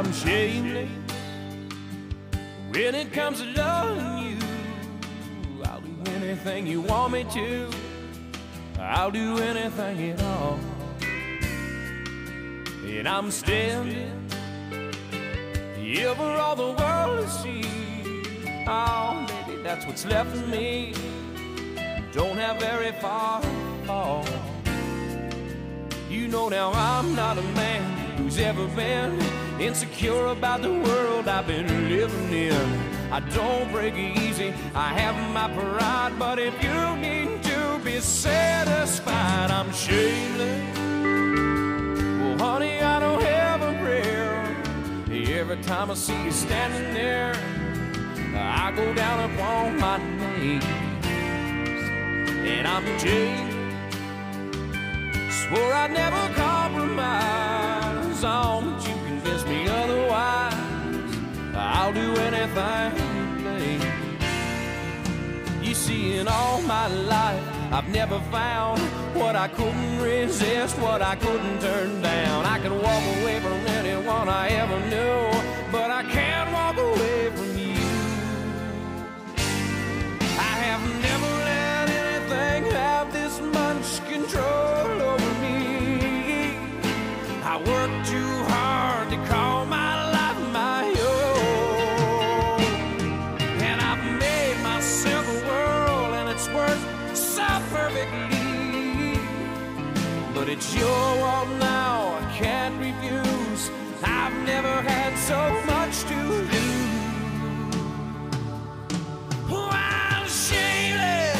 I'm shameless when it comes to loving you. I'll do anything you want me to. I'll do anything at all. And I'm standing here for all the world to see. Oh, baby, that's what's left of me. Don't have very far to fall. You know now I'm not a man who's ever been insecure about the world I've been living in. I don't break easy, I have my pride, but if you need to be satisfied, I'm shameless. Well, honey, I don't have a prayer. Every time I see you standing there, I go down upon my knees. And I'm Jay, swore I'd never compromise on, but you convinced me otherwise. I'll do anything you please. You see, in all my life, I've never found what I couldn't resist, what I couldn't turn down. I could walk away from anyone I ever knew, but I can't walk away from you. I have never let anything have this much control over me. I work too hard to call my life my own, and I've made myself a world, and it's worked so perfectly. But it's your world now, I can't refuse. I've never had so much to lose. Oh, I'm shameless.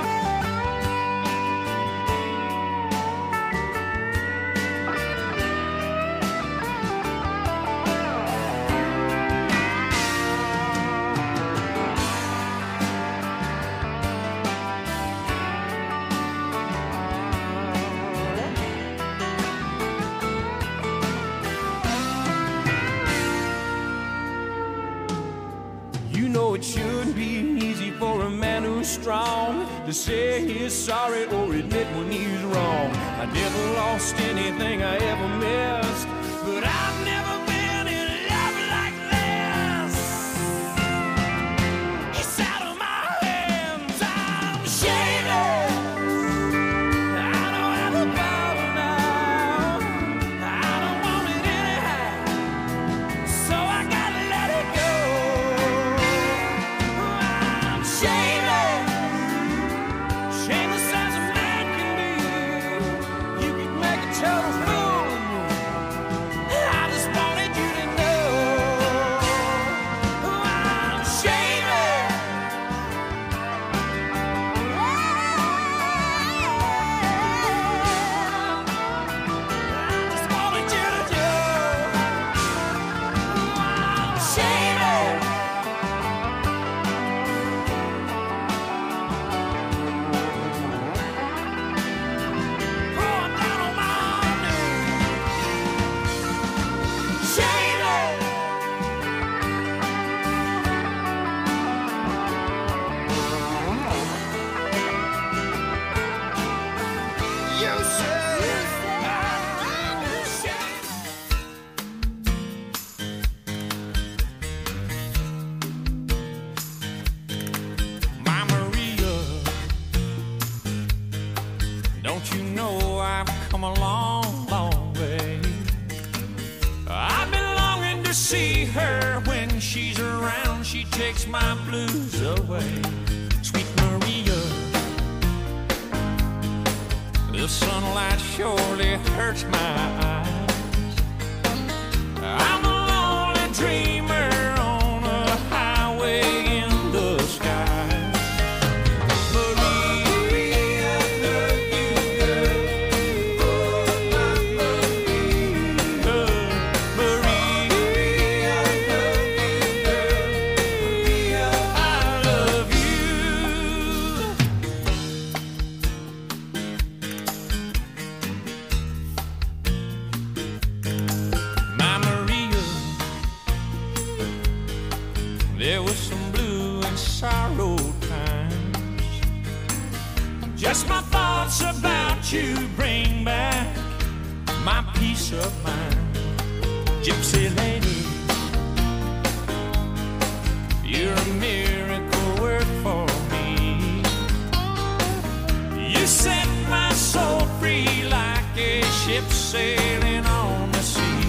It shouldn't be easy for a man who's strong to say he's sorry or admit when he's wrong. I never lost anything I ever missed, but I've never been in love like this. It's out of my hands, I'm shameless. I don't have the power now, I don't want it anyhow, so I gotta let it go. Shameless as a man can be. You could make a total fool of me. I just wanted you to know I'm shameless. I just wanted you to know I'm shameless. Don't you know I've come a long, long way? I've been longing to see her. When she's around, she takes my blues away. Sweet Maria, the sunlight surely hurts my eyes. I'm a lonely dreamer on a highway in the sky. There was some blue and sorrow times. Just my thoughts about you bring back my peace of mind. Gypsy lady, a miracle work for me. You set my soul free like a ship sailing on the sea.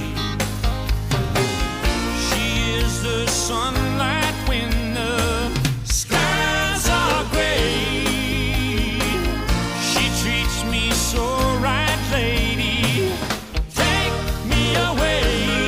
She is the sunlight when the skies are gray. She treats me so right, lady. Take me away.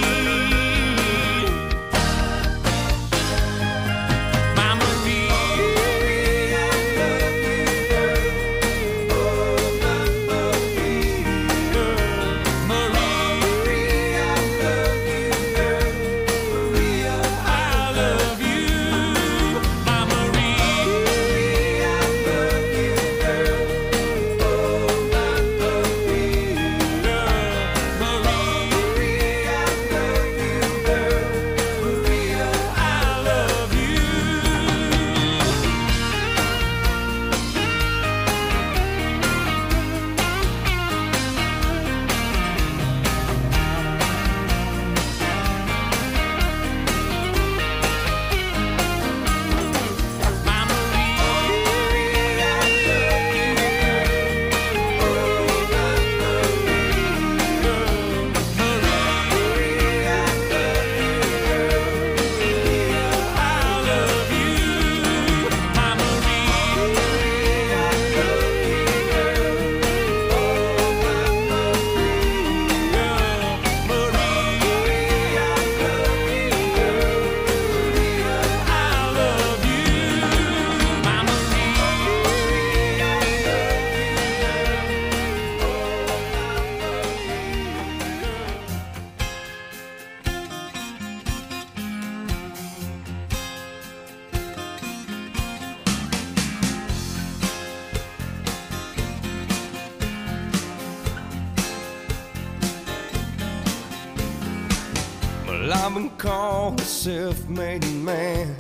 Well, I've been called a self-made man.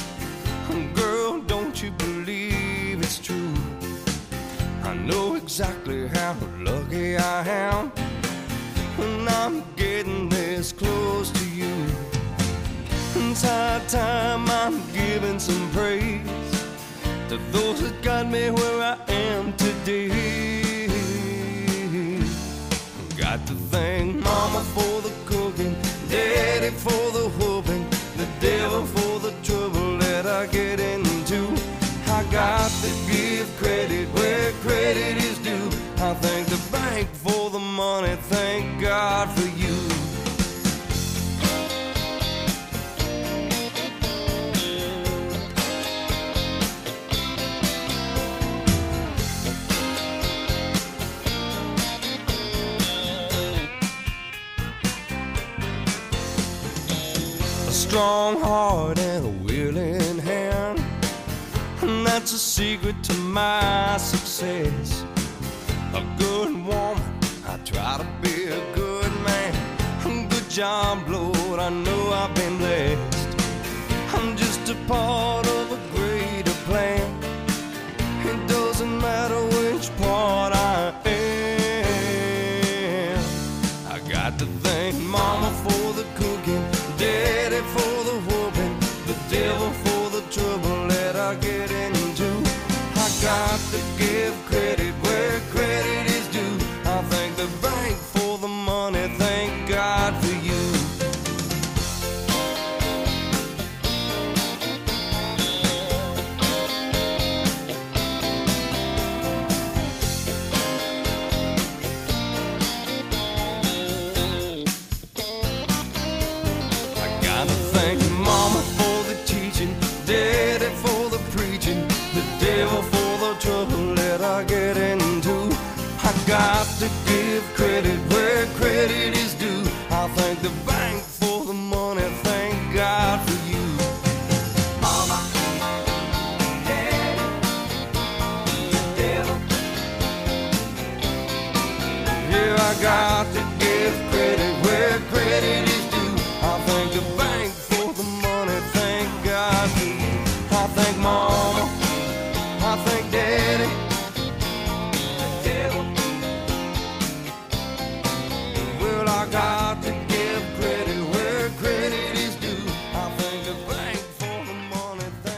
Girl, don't you believe it's true? I know exactly how lucky I am when I'm getting this close to you. It's high time I'm giving some praise to those that got me where I am today. Got to thank Mama for the cooking, Daddy for the whooping, the devil for the trouble that I get into. I got to give credit where credit is due. I thank the bank for the money, thank God for you. A strong heart and a willing hand, and that's a secret to my success. A good woman, I try to be a good man. Good job, Lord, I know I've been blessed. I'm just a part of a greater plan. It doesn't matter which part I am. I got to thank Mama for the cooking, Daddy for the whooping, the devil for the trouble that I get into. I got to give credit where credit is due. I thank the bank for the money, thank God for you. I gotta thank Mama for the teaching, Daddy for the preaching, the devil for the trouble that I get into. I got to give credit where credit is due. I thank the bank for the money, thank God for you. Mama, Daddy, the devil. Yeah, I got to give credit where credit is due. I thank the bank for the money, thank God for you. I thank Mama, I thank Daddy, the devil. Well, I got to give credit where credit is due. I thank the bank for the money.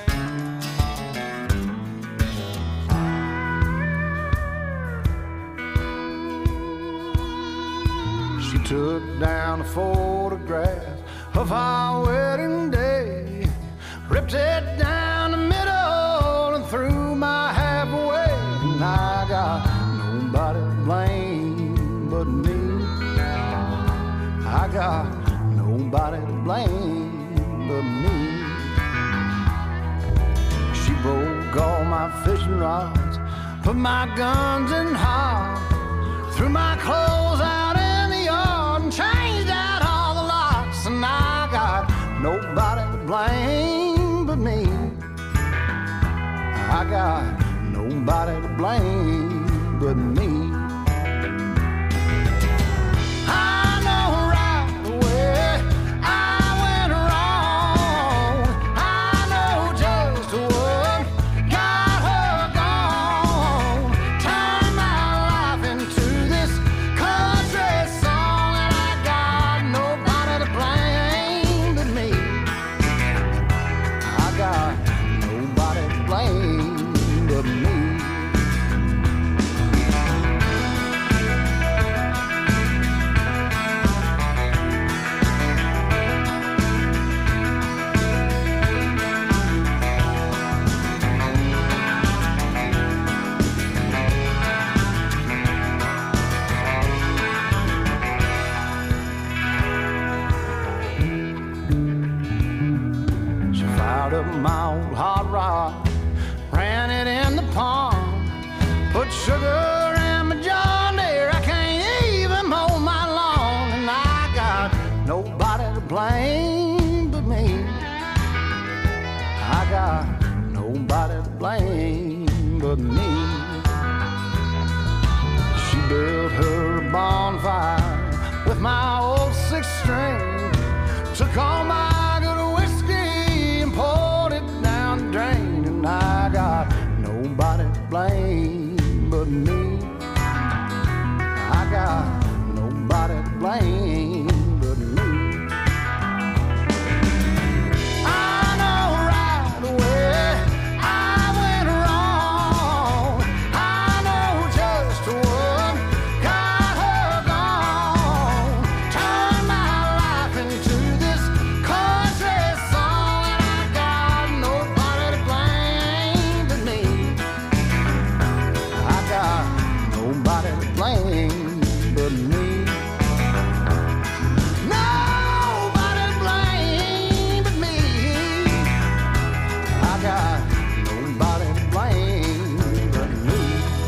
took down a photograph of our wedding day, ripped it down the middle and threw my half away. And I got nobody to blame but me. I got nobody to blame but me. She broke all my fishing rods, put my guns in hog, threw my clothes out in the yard and changed out all the locks. And I got nobody to blame but me. I got nobody to blame but me. I know right away I went wrong. I know just what got her gone. Turned my life into this country song, and I got nobody to blame but me. I got nobody to blame but me. She fired up my old hot rod, ran it in the pond, put sugar in my John Deere. I can't even mow my lawn, and I got nobody to blame but me. I got nobody to blame but me. She built her a bonfire with my old six-string, took all my good whiskey and poured it down the drain. And I got nobody to blame but me. I got nobody to blame but me. I know right away I went wrong. I know just what got her gone. Turned my life into this country song, and I got nobody to blame but me. I got nobody to blame but me. Nobody to blame but me. I got nobody to blame but me.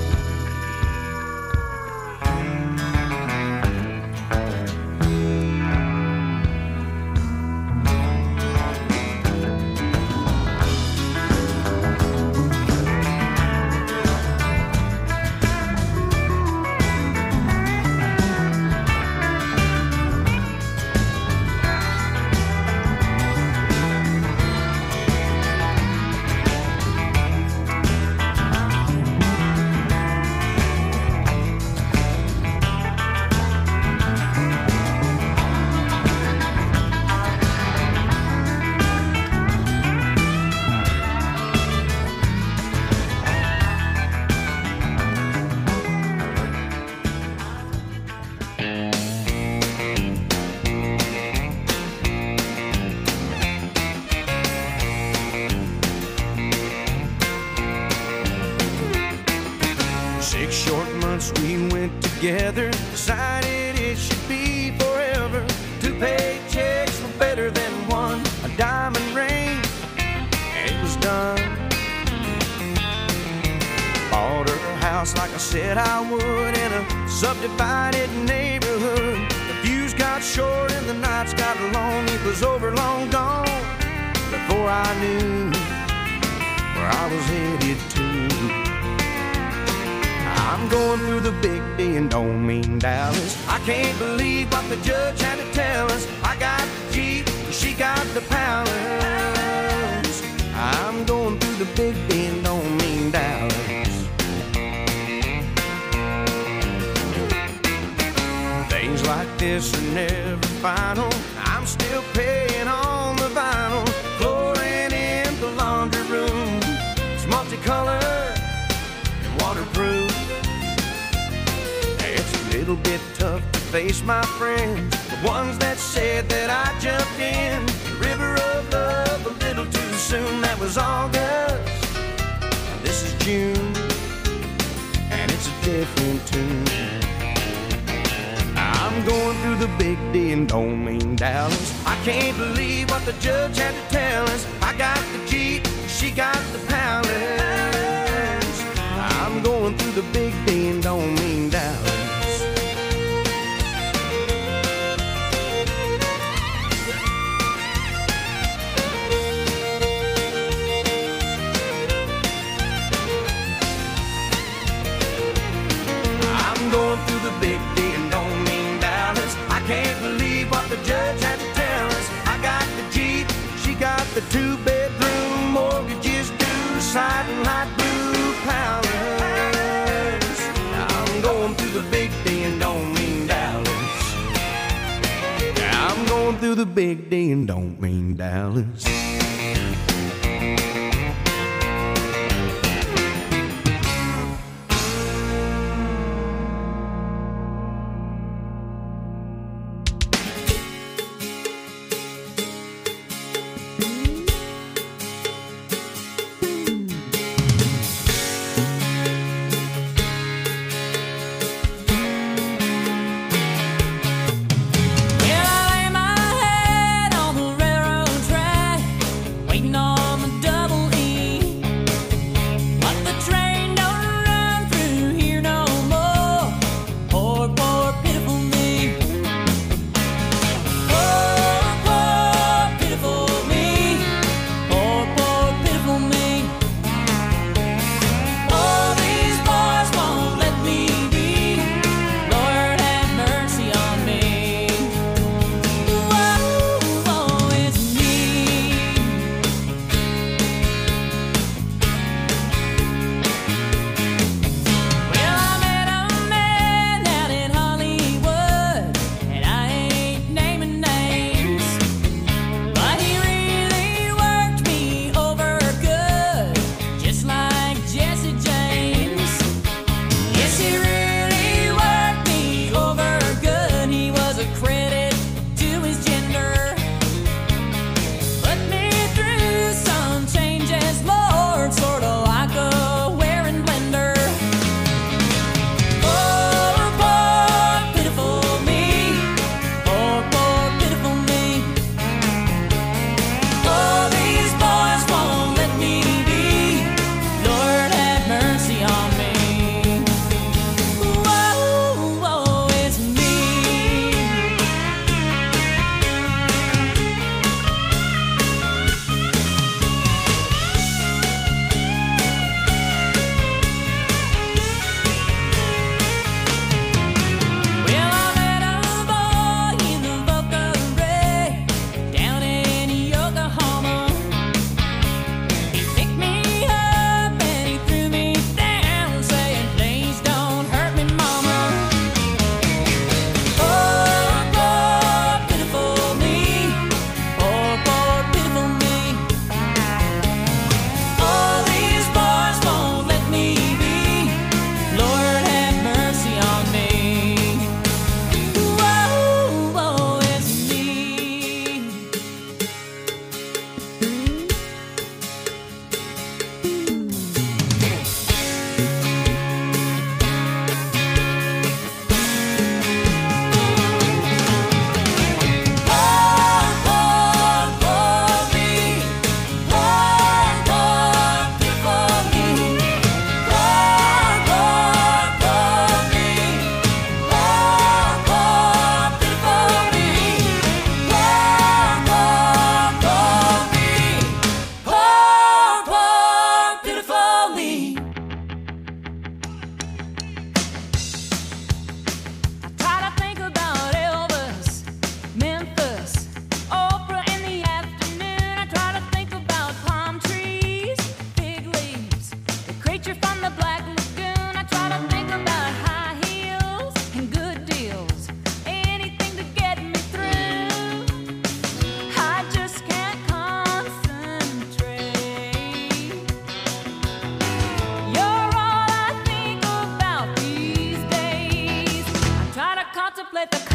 We went together, decided it should be forever. 2 paychecks were better than one, a diamond ring, and it was done. Bought her a house like I said I would, in a subdivided neighborhood. The views got short and the nights got long. It was over, long gone, before I knew where I was headed to. I'm going through the big D and don't mean Dallas. I can't believe what the judge had to tell us. I got the Jeep, she got the palace. I'm going through the big D and don't mean Dallas. Things like this are never final. I'm still paying on the vinyl. Flooring in the laundry room, it's multicolored and waterproof. It's a little bit tough to face my friends, the ones that said that I jumped in the river of love a little too soon. That was August, and this is June, and it's a different tune. I'm going through the big D and don't mean Dallas. I can't believe what the judge had to tell us. I got the Jeep, she got the Palace. I'm going through the big D and don't mean Dallas. I'm going through the big D and don't mean Dallas. I can't believe what the judge had to tell us. I got the Jeep, she got the 2-bedroom, mortgages due, siding light blue Palace. I'm going through the big D and don't mean Dallas. I'm going through the big D and don't mean Dallas. Let the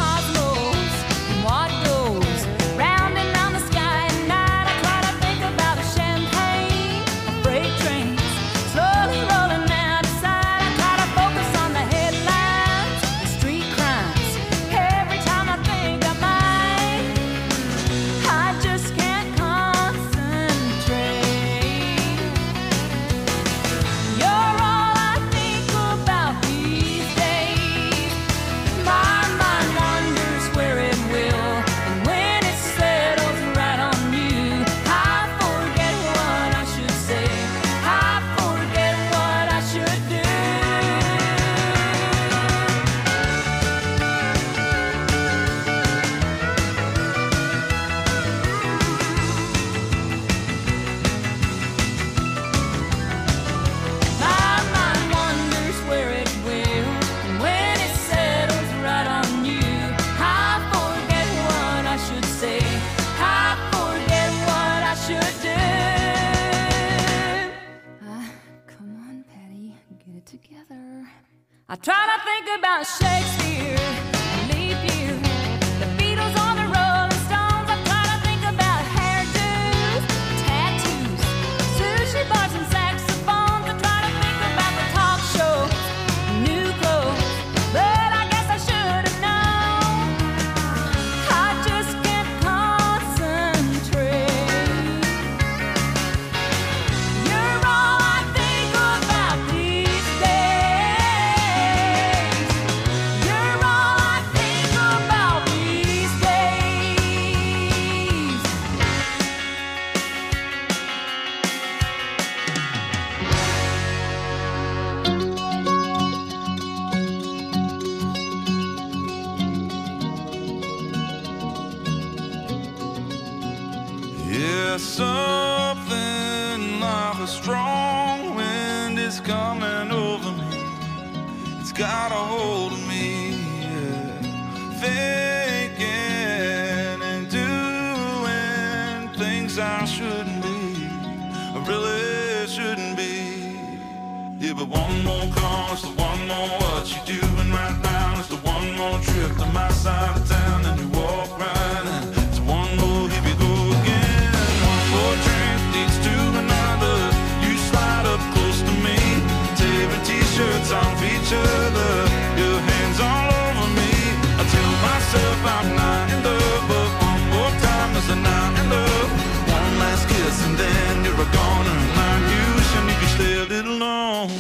together. I try to think about Shakespeare, leap year, the Beatles or the Rolling Stones. I try to think about hairdos, tattoos, sushi bars and saxophones. I try to think about the talk shows, new clothes, but I guess I should have known. I just can't concentrate. You're all I think about these days. You're all I think about these days. Yeah, something like a strong wind is coming over me. It's got a hold of me, yeah. Thinking and doing things I shouldn't be, I really shouldn't be. Yeah, but one more call, it's the one more what you doing right now. It's the one more trip to my side of town, and you walk right in. It's one more, here we go again. One more drink leads to another. You slide up close to me, tearing t-shirts off each other, your hands all over me. I tell myself I'm not in love, but one more time is a not in love. One last kiss and then you're gone, and I'm you wishing you could stay a little longer.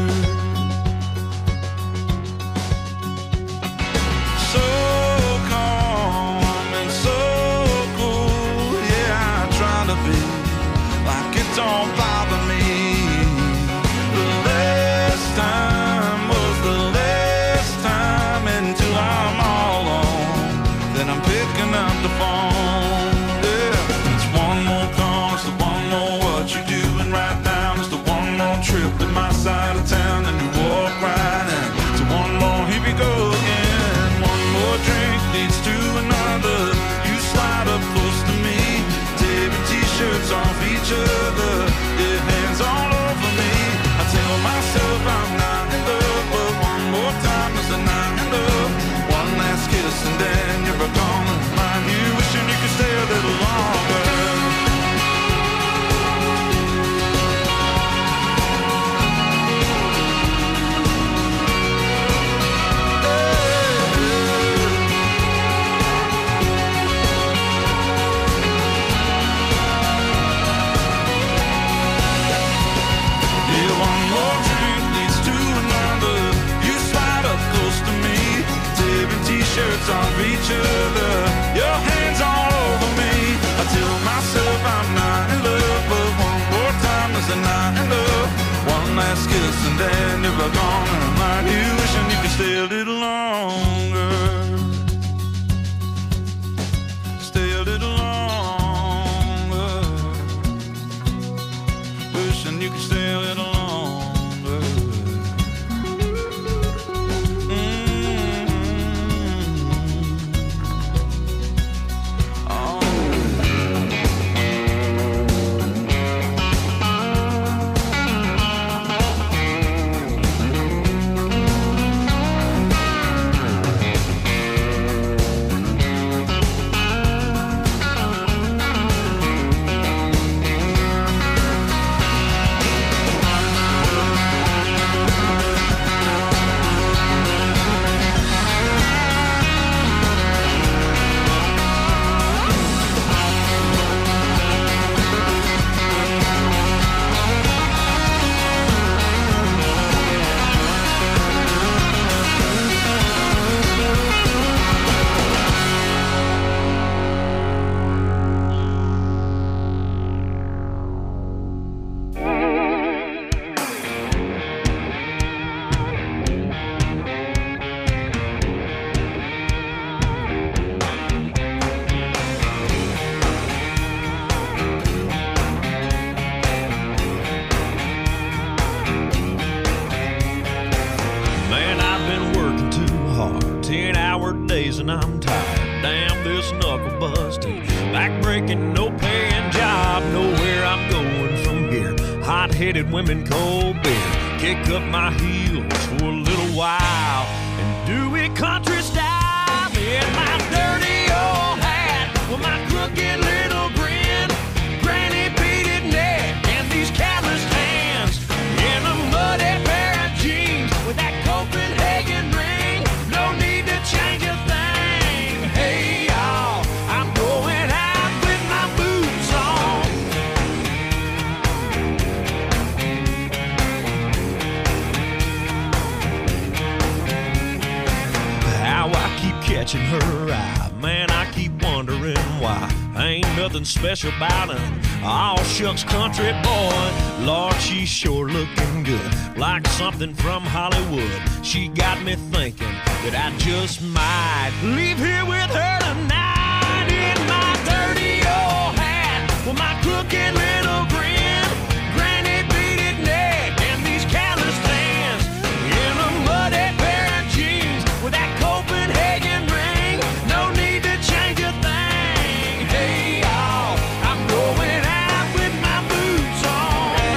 So calm and so cool, yeah, I try to be like it don't bother me. The last time was the last time until I'm all alone. Then I'm picking up the phone. Yeah, it's one more call, it's the one more what you doing right now. It's the one more trip to my side of town, and you walk right in. It's one more, here we go again. One more drink leads to another. You slide up close to me, tearing t-shirts off each other, your hands all over me. I tell myself I'm not in love, but one more time is a not in love. One last kiss and then you're gone, and I'm you wishing you could stay a little longer. Yeah, one more drink leads to another. You slide up close to me, tearing t-shirts off each other, your hands all over me. I tell myself I'm not in love, but one more time is a not in love. One last kiss and then you're gone, and I'm like you wishing you could stay a little longer. Stay a little longer. Wishing you could stay a little longer. Oh. days and I'm tired. Damn this knuckle busting, back-breaking, no-paying job. Know where I'm going from here. Hot-headed women, cold beer. kick up my heels for a little while and do it country style. In my dirty old hat with my crooked little grin, granny beaded neck and these calloused hands, in a muddy pair of jeans with that Copenhagen ring. No need to change a thing. Hey y'all, I'm going out with my boots on. How I keep catching her eye, man, I keep wondering why. Ain't nothing special about her, all shucks country boy. Lord, she's sure looking good, like something from Hollywood. She got me thinking that I just might leave here with her tonight. In my dirty old hat with my crooked little grin, granny beaded neck and these calloused hands, in a muddy pair of jeans with that Copenhagen ring. No need to change a thing. Hey y'all, I'm going out with my boots on.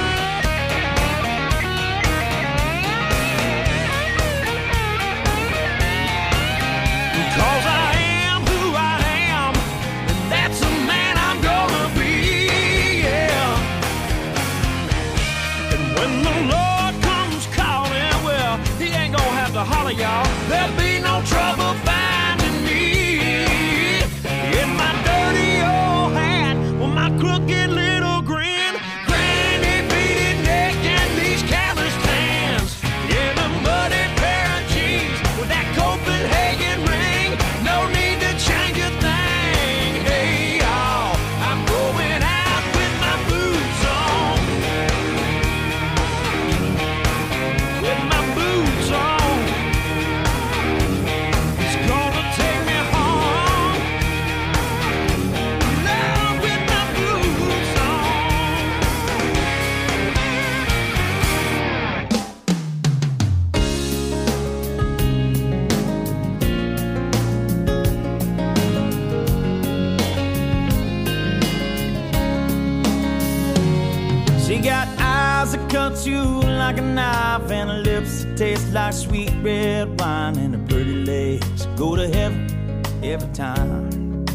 Because I am who I am, and that's the man I'm gonna be, yeah. And when the Lord comes calling, well, he ain't gonna have to holler, y'all. There'll be no trouble finding me. In my dirty old hat with my crooked little grin, granny beaded neck and these calloused hands, in a muddy pair of jeans with that Copenhagen ring. No need to change a thing. Hey y'all, I'm going out with my boots on. With my boots on. It's gonna take me home. Love with my boots on. She got eyes that cut you like a knife, and her lips that taste like sweet red wine, and her pretty legs go to heaven every time.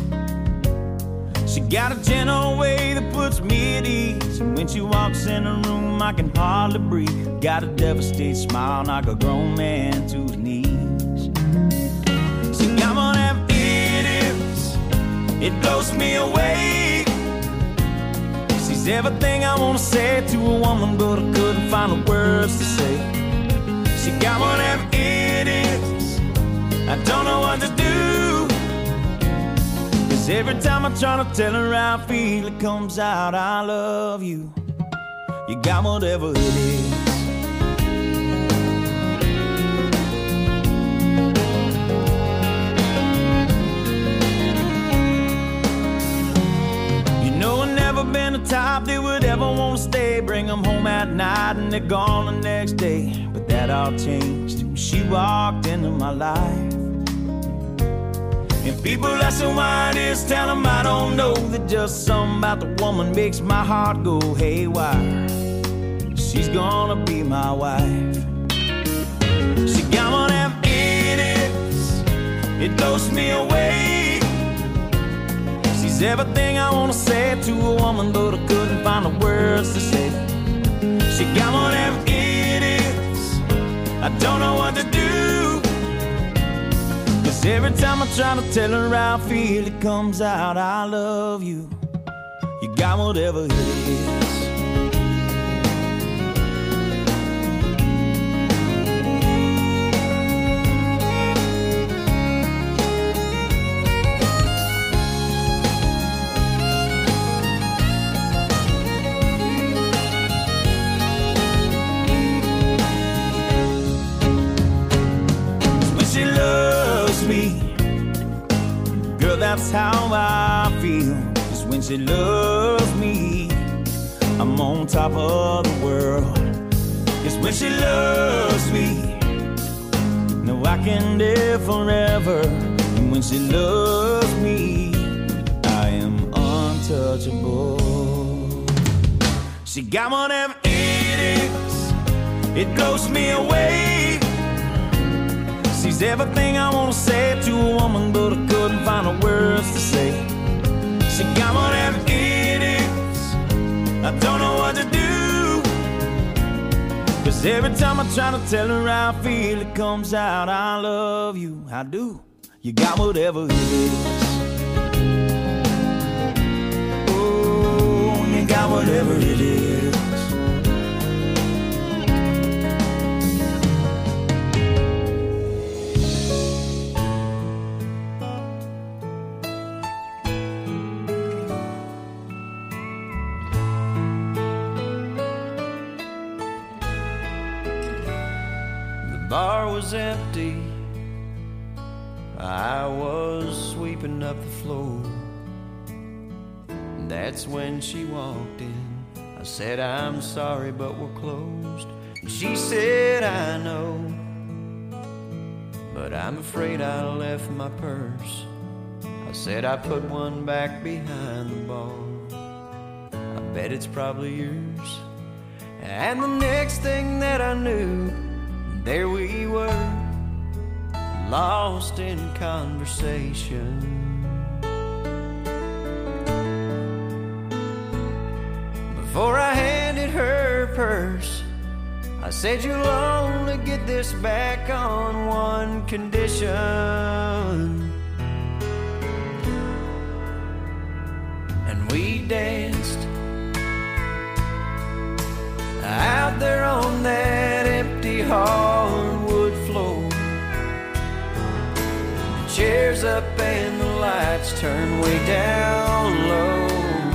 She got a gentle way that puts me at ease, and when she walks in the room I can hardly breathe. Got a devastated smile, knock a grown man to his knees. She got one of them idiots, it blows me away. She's everything I wanna say to a woman, but I couldn't find the words to say. She got one of them idiots, I don't know what to do. 'Cause every time I try to tell her how I feel, it comes out, I love you. You got whatever it is. You know I've never been the type that would ever want to stay. Bring them home at night and they're gone the next day. But that all changed when she walked into my life. And people asking why it is, tell them I don't know. That just something about the woman makes my heart go haywire. She's gonna be my wife. She got one of them idiots, it blows me away. She's everything I wanna say to a woman, but I couldn't find the words to say. She got one of them idiots, I don't know what to do. 'Cause every time I try to tell her how I feel, it comes out, I love you. You got whatever it is. That's how I feel. 'Cause when she loves me, I'm on top of the world. 'Cause when she loves me, no, I can live forever. And when she loves me, I am untouchable. She got one of them idiots, it blows me away. She's everything I wanna say to a woman, but I couldn't find the words to say. She got whatever it is, I don't know what to do. 'Cause every time I try to tell her how I feel, it comes out, I love you, I do. You got whatever it is. Oh, you got whatever it is. The bar was empty, I was sweeping up the floor. That's when she walked in. I said, I'm sorry, but we're closed. And she said, I know, but I'm afraid I left my purse. I said, I put one back behind the bar. I bet it's probably yours. And the next thing that I knew, there we were, lost in conversation. Before I handed her purse, I said, you'll only get this back on one condition. And we danced out there on that empty hardwood floor. The chairs up and the lights turned way down low.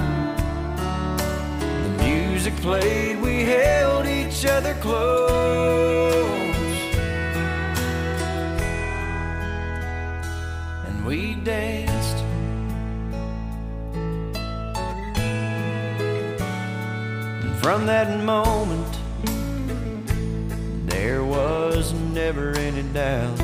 The music played, we held each other close, and we danced. And from that moment, there was never any doubt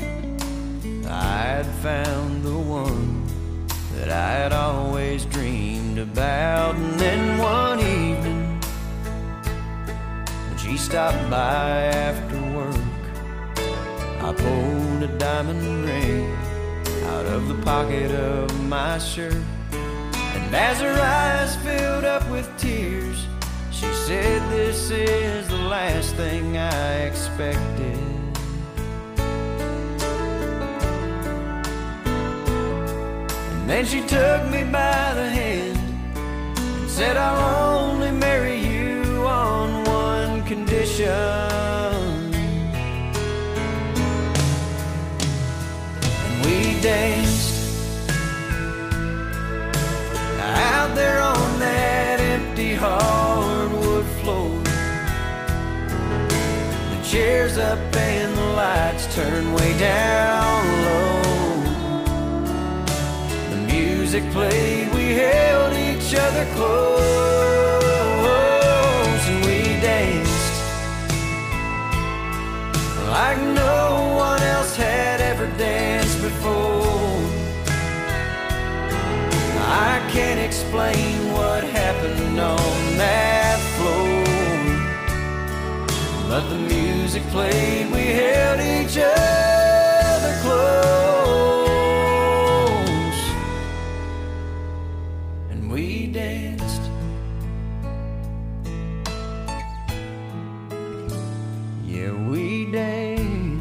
I'd found the one that I had always dreamed about. And then one evening, when she stopped by after work, I pulled a diamond ring out of the pocket of my shirt. And as her eyes filled up with tears, she said, this is the last thing I expected. And then she took me by the hand and said, I'll only marry you on one condition. And we danced out there on that empty hardwood floor. The chairs up and the lights turned way down low. The music played, we held each other close, and we danced like no one else had ever danced before. I can't explain what happened on that floor, but the music played, we held each other close, and we danced. Yeah, we danced.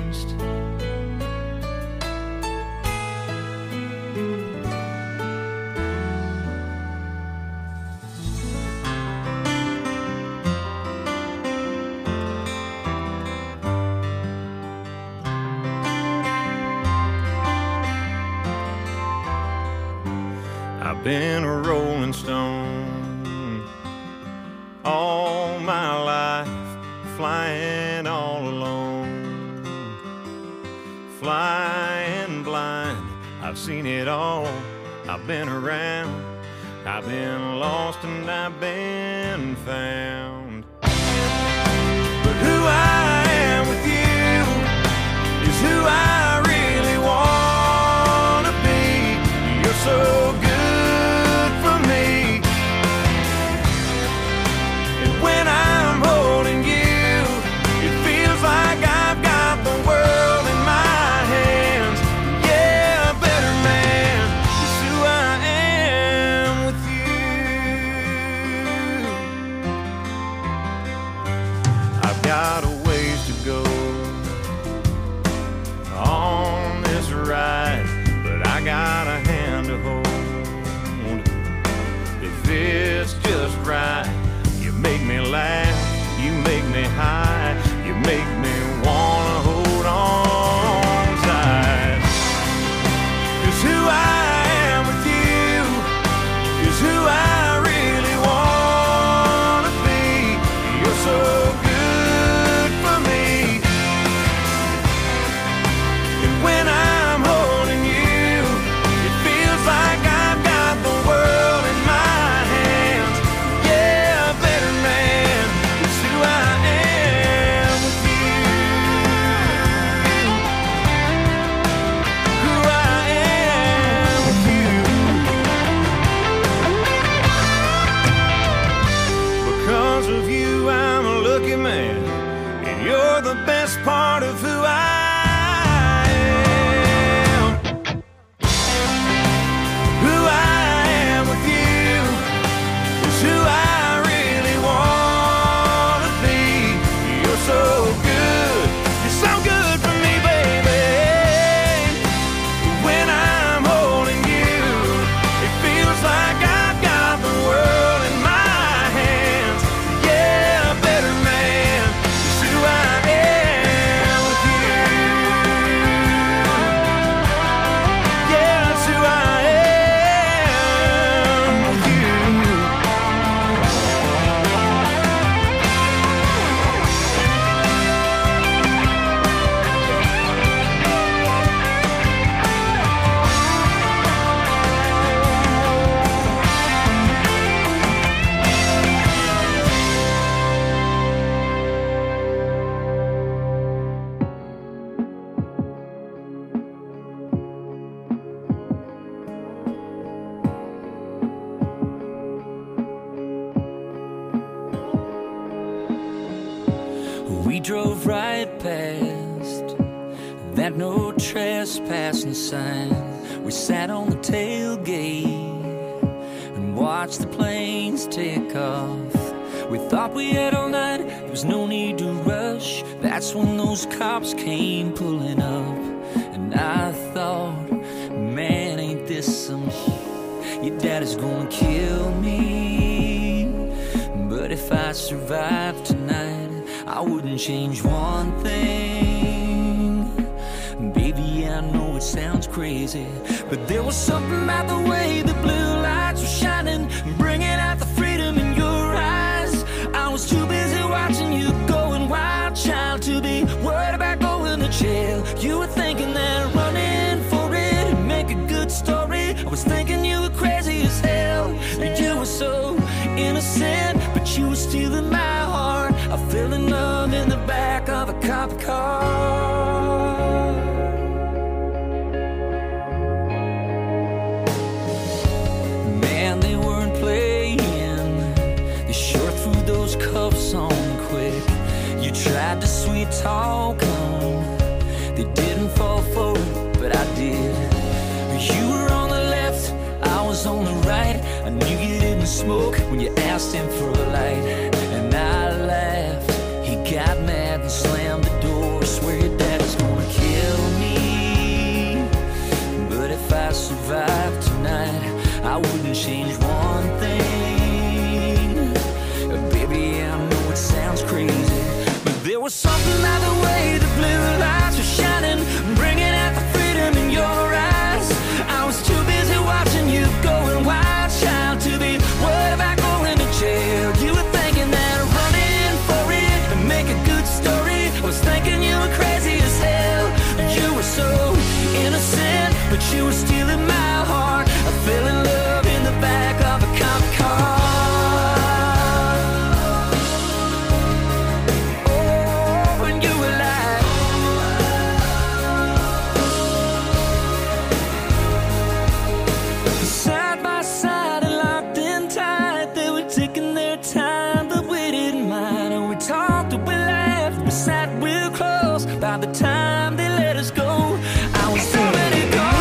I've been a rolling stone all my life, flying all alone, flying blind. I've seen it all, I've been around, I've been lost and I've been found. But who I am with you is who I really want to be. You're so good for me, and when I'm holding you, it got a ways to go on this ride, but I got a hand to hold. If it's just right, you make me laugh, you make me high, you make me wanna hold on tight. 'Cause who I am with you is who I really wanna be. You're so good for me, and when I'm holding you, it feels like I've got the world in my hands. Yeah, better man is who I am with you. Who I am with you. Because of you, I'm a lucky man, and you're the best part of who I am. Who I am with you is who I really wanna be. You're so good, you're so good for me, baby. When I'm holding you, it feels like I've got the world in my hands. Yeah, better man is who I am with you. Yeah, that's who I am with you. We drove right past that no trespassing sign. We sat on the tailgate and watched the planes take off. We thought we had all night, there was no need to rush. That's when those cops came pulling up, and I thought, man, ain't this some shit? Your daddy's gonna kill me. But if I survive tonight, I wouldn't change one thing. Baby, I know it sounds crazy, but there was something about the way the blue lights were shining, bringing out the freedom in your eyes. I was too busy watching you going wild, child, to be worried about going to jail. You were thinking that running for it would make a good story. I was thinking you were crazy as hell. You were so innocent, but you were stealing my heart. I fell in love in the back of a cop car. Man, they weren't playing. They sure threw those cuffs on quick. You tried to sweet talk them. They didn't fall for it, but I did. You were on the left, I was on the right. I knew you didn't smoke when you asked him for a light, and I laughed. He got mad and slammed the door. Swear your daddy's gonna kill me. But if I survive tonight, I wouldn't change one thing. Baby, I know it sounds crazy, but there was something about the way the blue lights were shining, bringing out the freedom in your eyes. I was too busy watching you going wild, child, to be worried about going to jail. You were thinking that running for it would make a good story. I was thinking you were crazy as hell. You were so innocent, but you were stealing my heart. I fell in love in the back of a cop car. Oh, and you were like, side by side and locked in tight. They were taking their time, but we didn't mind. And we talked and we laughed, we sat real close. By the time they let us go, I was already gone.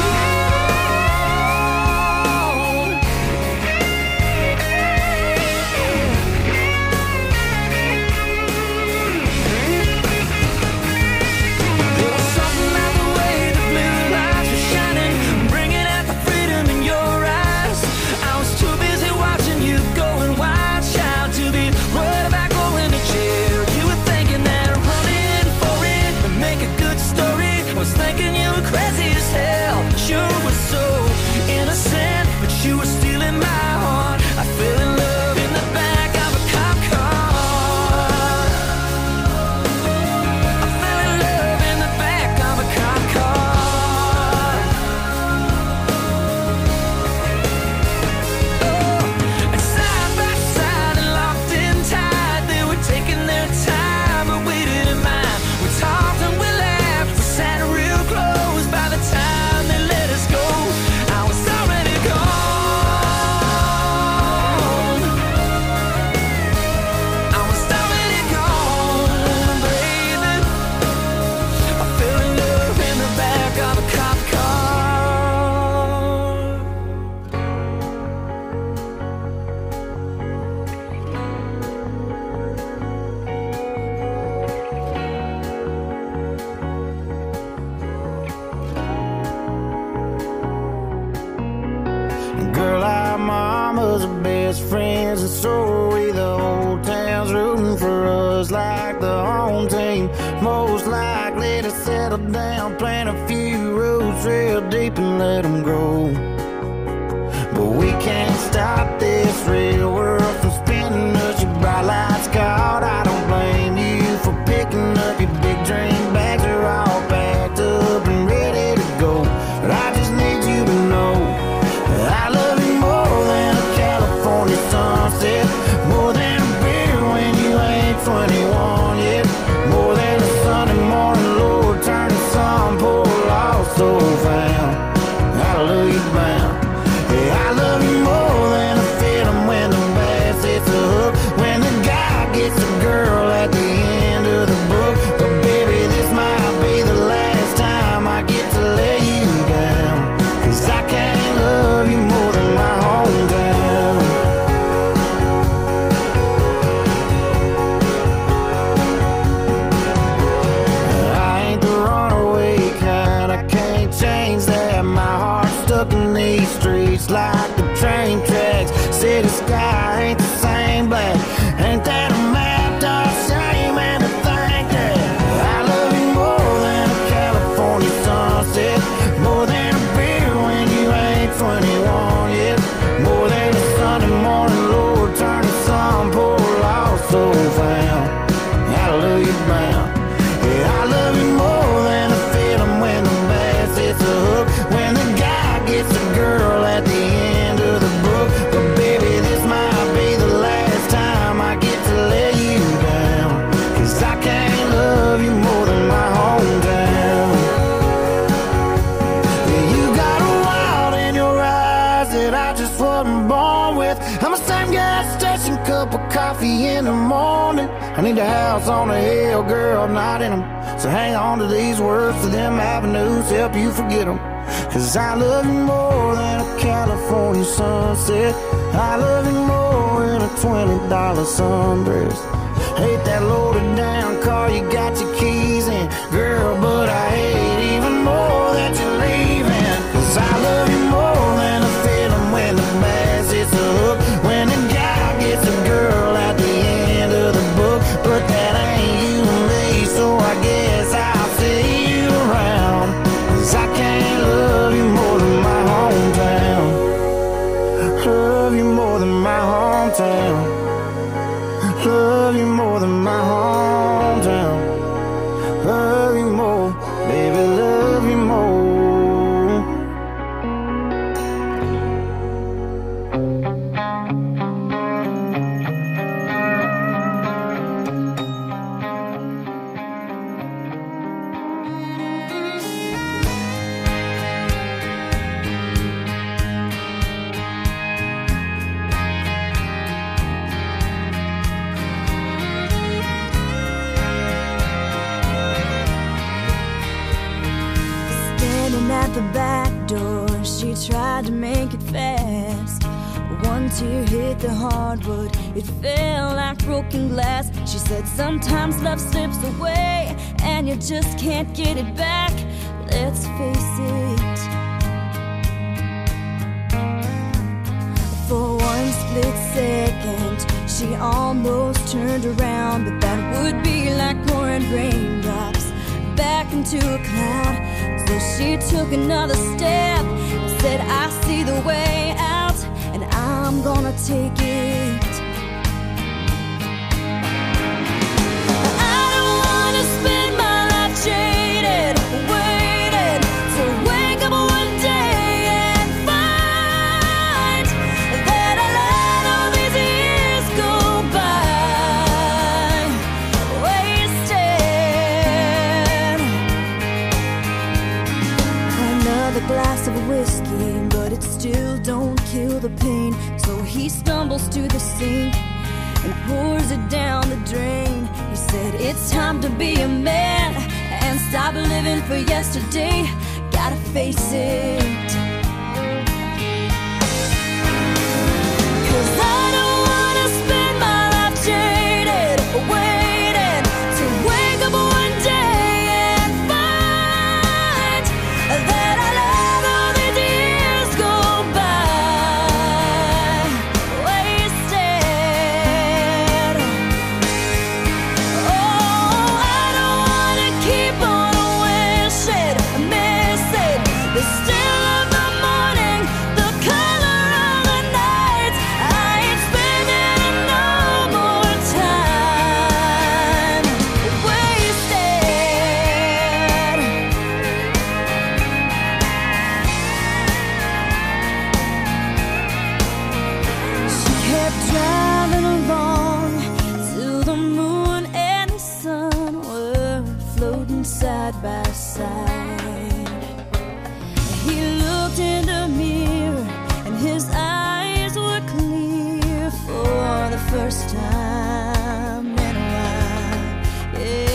just like the home team. Most likely to settle down, plant a few roots real deep and let them grow. But we can't stop this real world from spinning us. Your bright lights caught, I don't blame you for picking up your big dream bags. Are all packed up and ready to go. But I just need you to know that I love you more than a California sunset, more than a beer when you ain't 21 yet, more than a Sunday morning Lord turn the sun, pour lost so found. I love you bound. Yeah, I love you more than a feeling when the bass hits a hook, when the guy gets a girl at the end of the book. But baby, this might be the last time I get to lay you down, 'cause I can't love you more than my hometown. I ain't the runaway kind, I can't change that. My heart's stuck in these streets like the train tracks. City sky ain't the same black. Ain't that a map of shame? And to think that I love you more than a California sunset, more than a beer when you ain't 21 yet, more than a Sunday morning Lord turn the sun, pour lost so found. I love you bound. Yeah, I love you more than a feeling when the bass hits a hook, when the guy gets a girl at the end of the book. But baby, this might be the last time I get to lay you down, 'cause I can't love you more than my hometown. Yeah, you got a wild in your eyes that I just wasn't born with. I'm a same gas station, cup of coffee in the morning. I need a house on a hill, girl, not in them. So hang on to these words, to them avenues, help you forget them. 'Cause I love you more than a California sunset. I love you more than a $20 sundress. Hate that loaded down car you got your keys in, girl, but I hate even more that you're leaving. 'Cause I love you more than a feeling when the bass hits the hook, when the guy gets a girl at the end of the book. But that ain't you and me, so I guess I'll see you around. 'Cause I can't love you more than my hometown. Love you more than my hometown. Love you more than my hometown. Love you more, baby, love you more. At the back door, she tried to make it fast. One tear hit the hardwood, it fell like broken glass. She said sometimes love slips away and you just can't get it back. Let's face it. For one split second, she almost turned around, but that would be like pouring raindrops back into a cloud. So she took another step, said I see the way out, and I'm gonna take it. I don't wanna spend my life jaded, waiting to wake up one day and find that I let all these years go by wasted. Another glass of whiskey, but it still don't kill the pain. So he stumbles to the sink and pours it down the drain. He said it's time to be a man and stop living for yesterday. Gotta face it. 'Cause I don't wanna spend my life jaded, waiting to wake up one day and find that I let all these years go by wasted. floating side by side. He looked in the mirror and his eyes were clear for the first time in a while. Yeah.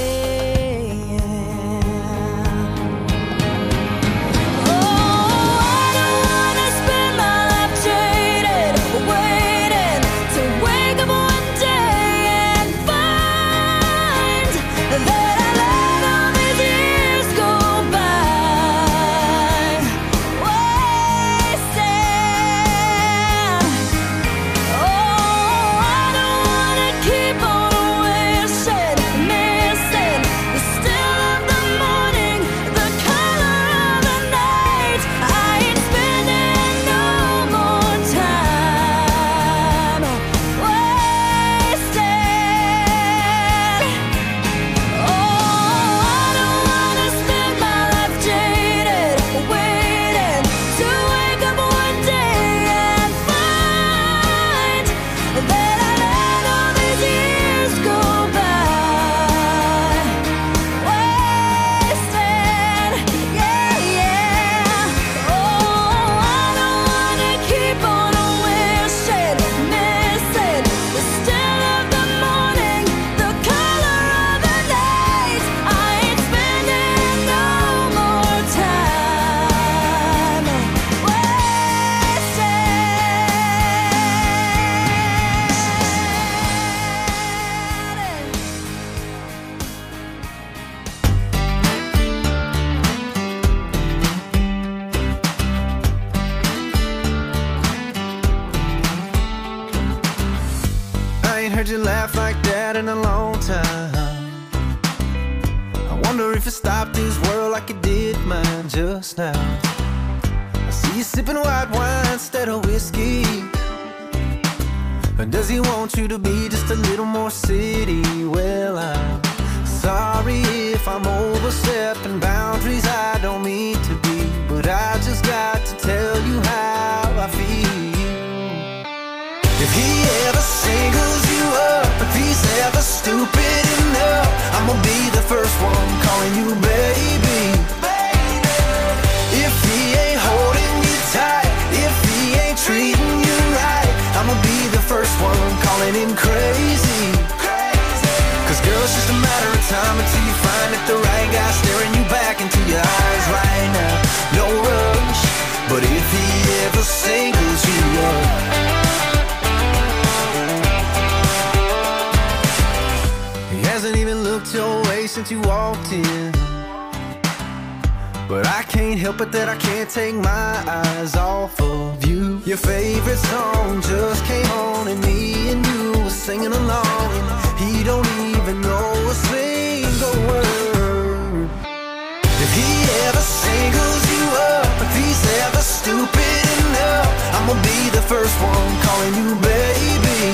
Heard you laugh like that in a long time. I wonder if you stopped this world like you did mine just now. I see you sipping white wine instead of whiskey. Or does he want you to be just a little more city? Well, I'm sorry if I'm overstepping boundaries I don't mean to be, but I just got to tell you how I feel. If he ever singles you up, if he's ever stupid enough, I'ma be the first one calling you baby. If he ain't holding you tight, if he ain't treating you right, I'ma be the first one calling him crazy. Cause girl, it's just a matter of time until you find that the right guy staring you back into your eyes right now. No rush, but if he ever singles you up, hasn't even looked your way since you walked in. But I can't help it that I can't take my eyes off of you. Your favorite song just came on and me and you were singing along, and he don't even know a single word. If he ever singles you up, if he's ever stupid enough, I'ma be the first one calling you baby.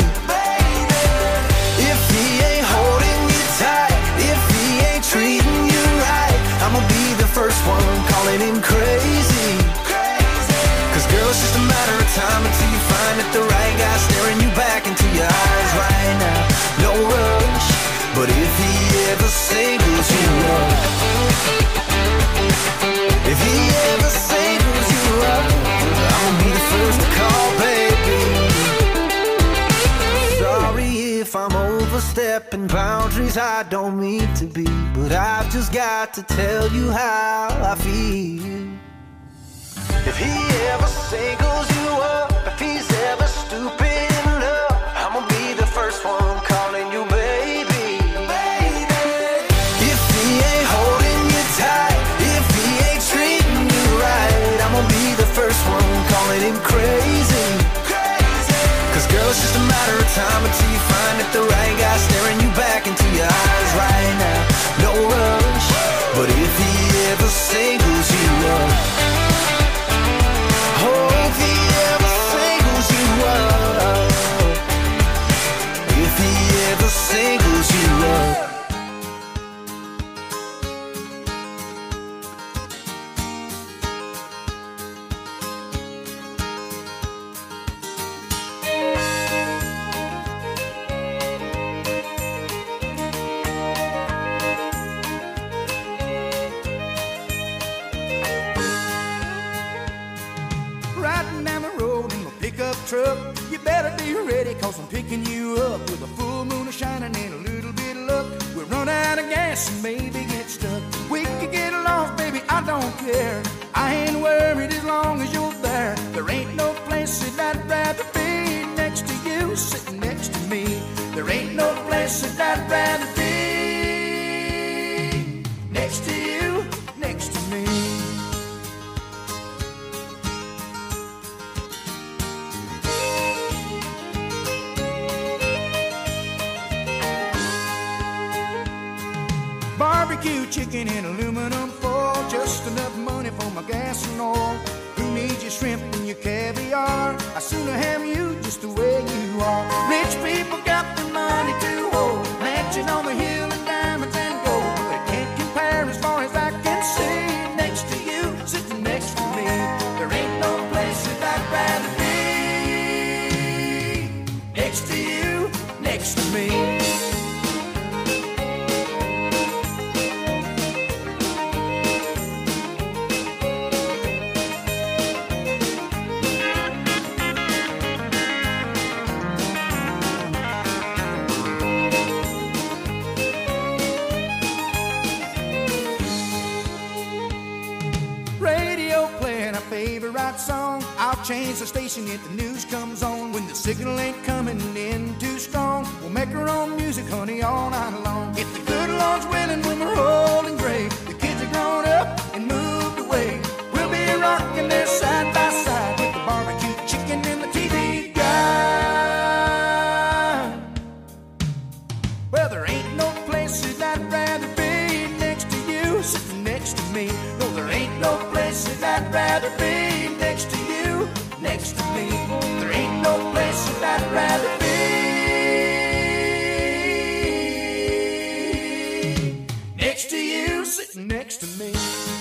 If he ain't holding you tight, if he ain't treating you right, I'ma be the first one calling him crazy. Cause girl, it's just a matter of time until you find that the right guy staring you back into your eyes right now. No rush, but if he ever singles you up, if he ever singles you up, I'ma be the first to call, baby. Sorry if I'm overstepping boundaries I don't mean to be, but I've just got to tell you how I feel. If he ever singles you up, if he's ever stupid enough, I'ma be the first one calling you baby. If he ain't holding you tight, if he ain't treating you right, I'ma be the first one calling him crazy. Cause girl, it's just a matter of time until you find that the right guy staring you back into your eyes right now. No rush, but if he ever singles you up, oh, if he ever singles you up, if he ever singles you up. truck. You better be ready, cause I'm picking you up with a full moon shining and a little bit of luck. We'll run out of gas and maybe get stuck. We could get lost, baby, I don't care. I ain't worried as long as you're there. There ain't no place that I'd rather be next to you, sitting next to me. There ain't no place that I'd rather be next to you, next to me. Barbecue chicken in aluminum foil, just enough money for my gas and oil. Who needs your shrimp and your caviar? I sooner have you just the way you are. Rich people got the money to hold, mansion on the hill and diamonds and gold. They can't compare as far as I can see. Next to you, sitting next to me. There ain't no place that I'd rather be next to you, next to me. Song. I'll change the station if the news comes on. When the signal ain't coming in too strong, we'll make our own music, honey, all night long. If the good Lord's willing, when we're old and gray, the kids are grown up and moved away, we'll be rocking there side by side with the barbecue chicken and the TV guy. Well, there ain't no places I'd rather be next to you, sitting next to me. No, there ain't no places I'd rather be next to you, next to me. There ain't no place that I'd rather be next to you, sitting next to me.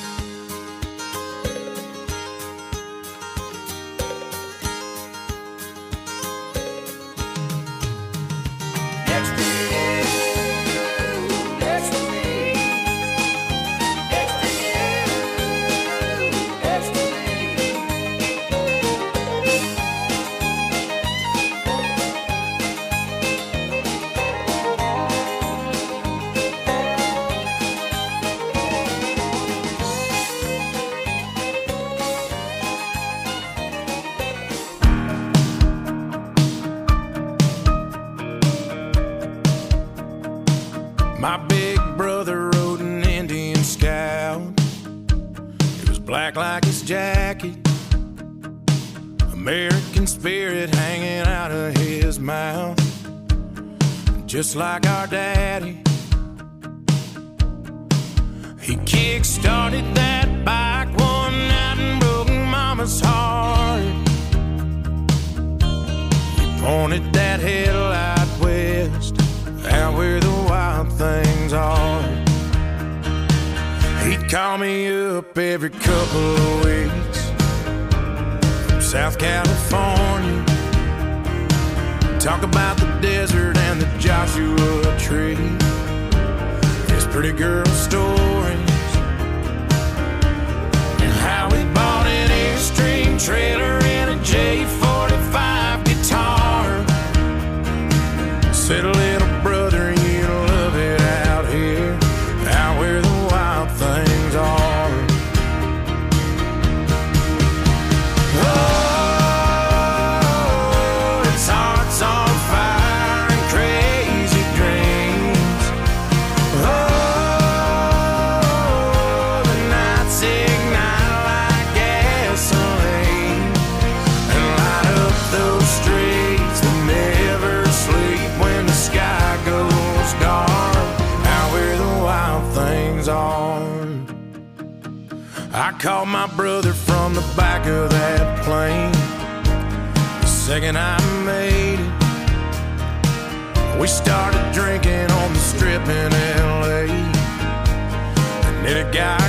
Next to you, next to me. Next to you, next to me. My big brother rode an Indian Scout. It was black like his jacket, American spirit hanging out of his mouth. Just like our daddy, he kick-started that bike one night and broke Mama's heart. He pointed that headlight west, out where the wild things are. He'd call me up every couple of weeks from South California, talk about the desert and the Joshua Tree, his pretty girl stories, and how he bought an Airstream trailer and a J45 guitar. Said, little brother, you'll love it out here, out where the wild things are. Oh, it's hearts on fire and crazy dreams. Oh, the nights ignite like gasoline and light up those streets that never sleep when the sky goes dark, out where the wild things are. I called my brother from the back of that plane the second I made it. We started drinking on the strip in LA, and then it got